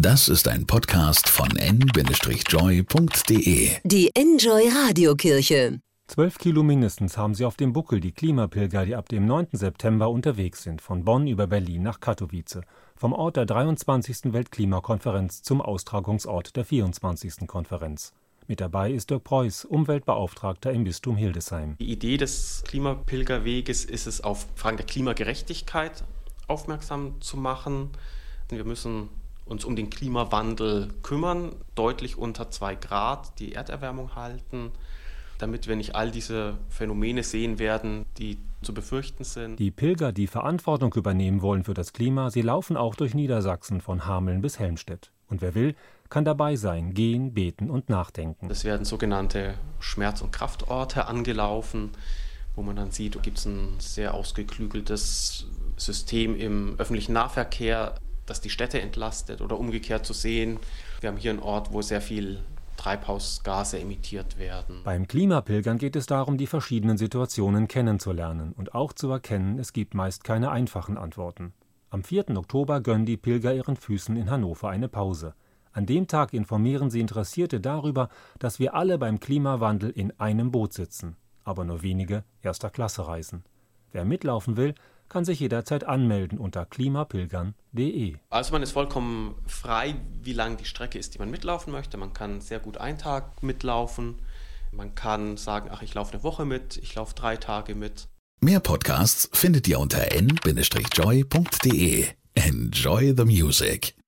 Das ist ein Podcast von n-joy.de. Die Enjoy Radiokirche. 12 Kilo mindestens haben sie auf dem Buckel, die Klimapilger, die ab dem 9. September unterwegs sind, von Bonn über Berlin nach Katowice, vom Ort der 23. Weltklimakonferenz zum Austragungsort der 24. Konferenz. Mit dabei ist Dirk Preuß, Umweltbeauftragter im Bistum Hildesheim. Die Idee des Klimapilgerweges ist es, auf Fragen der Klimagerechtigkeit aufmerksam zu machen. Wir müssen uns um den Klimawandel kümmern, deutlich unter 2 Grad die Erderwärmung halten, damit wir nicht all diese Phänomene sehen werden, die zu befürchten sind. Die Pilger, die Verantwortung übernehmen wollen für das Klima, sie laufen auch durch Niedersachsen von Hameln bis Helmstedt. Und wer will, kann dabei sein, gehen, beten und nachdenken. Es werden sogenannte Schmerz- und Kraftorte angelaufen, wo man dann sieht, da gibt es ein sehr ausgeklügeltes System im öffentlichen Nahverkehr, das die Städte entlastet, oder umgekehrt zu sehen. Wir haben hier einen Ort, wo sehr viel Treibhausgase emittiert werden. Beim Klimapilgern geht es darum, die verschiedenen Situationen kennenzulernen und auch zu erkennen, es gibt meist keine einfachen Antworten. Am 4. Oktober gönnen die Pilger ihren Füßen in Hannover eine Pause. An dem Tag informieren sie Interessierte darüber, dass wir alle beim Klimawandel in einem Boot sitzen, aber nur wenige erster Klasse reisen. Wer mitlaufen will, kann sich jederzeit anmelden unter klimapilgern.de. Also man ist vollkommen frei, wie lang die Strecke ist, die man mitlaufen möchte. Man kann sehr gut einen Tag mitlaufen. Man kann sagen, ich laufe eine Woche mit, ich laufe 3 Tage mit. Mehr Podcasts findet ihr unter n-joy.de. Enjoy the music.